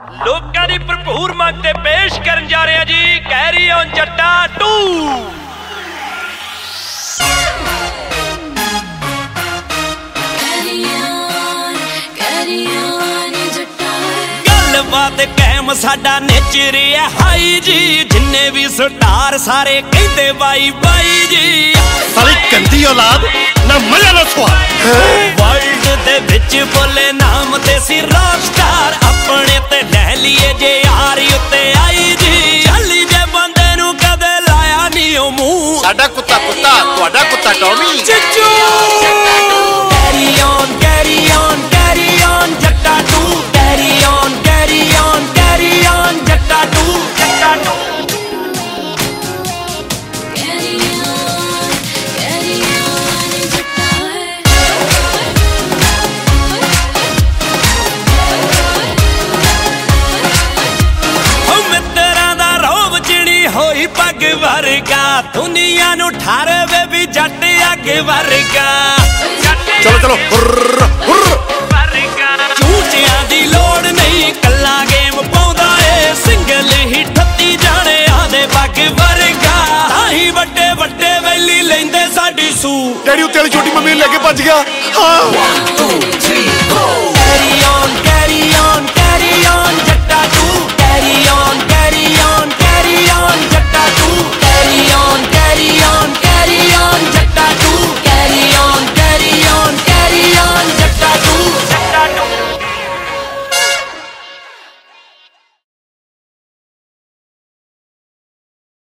ਲੋਕਾਂ ਦੀ ਭਰਪੂਰ ਮੰਗ ਤੇ ਪੇਸ਼ ਕਰਨ ਜਾ ਰਹੇ ਹਾਂ ਜੀ ਕੈਰੀ ਔਨ ਜੱਟਾ 2। ਗੱਲਬਾਤ ਕਾਇਮ ਸਾਡਾ ਨੇਚਰ ਹੈ ਹਾਈ ਜੀ, ਜਿੰਨੇ ਵੀ ਸਟਾਰ ਸਾਰੇ ਕਹਿੰਦੇ ਬਾਈ ਬਾਈ ਜੀ। ਸਾਲੀ ਗੰਦੀ ਔਲਾਦ ਨਾ ਮਜ਼ਾ ਨਾ ਸਵਾਦ। ਵਰਲਡ ਦੇ ਵਿੱਚ ਬੋਲੇ ਨਾਮ ਤੇ ਸੀ ਰੌਕ ਸਟਾਰ, ਆਪਣੇ ਤੇ ਲੈ ਲਈਏ ਜੇ ਯਾਰ ਉੱਤੇ ਆਈ ਜੀ। ਚੱਲੀ ਜੇ ਬੰਦੇ ਨੂੰ ਕਦੇ ਲਾਇਆ ਨਹੀਂ ਉਹ ਮੂੰਹ, ਸਾਡਾ ਕੁੱਤਾ ਕੁੱਤਾ ਤੁਹਾਡਾ ਕੁੱਤਾ ਟੌਮੀ। ਚਿੱਚੂ carry on carry on carry on Jatta 2, carry on carry on carry on Jatta 2 Jatta 2। ਹੋਈ ਪੱਗ ਵਰਗਾ ਦੁਨੀਆ ਨੂੰ ਠਾਰਵੇ ਵੀ ਜੱਟ ਅੱਗ ਵਰਗਾ। ਚਲੋ ਚਲੋ ਚੂਚਿਆਂ ਦੀ ਲੋੜ ਨਹੀਂ, ਕੱਲਾ ਗੇਮ ਪਾਉਂਦਾ ਏ, ਸਿੰਗਲ ਹੀ 38 ਜਾਣਿਆਂ ਦੇ ਪੱਗ ਵਰਗਾ। ਤਾਹੀਂ ਵੱਡੇ ਵੱਡੇ ਵੈਲੀ ਲੈਂਦੇ ਸਾਡੀ ਸੂ। ਡੈਡੀ ਉੱਤੇ ਵਾਲੀ ਛੋਟੀ ਮੰਮੀ ਨੂੰ ਲੈ ਕੇ ਭੱਜ ਗਿਆ। ਹਾਂ 1 2 3 4 carry on carry on carry on.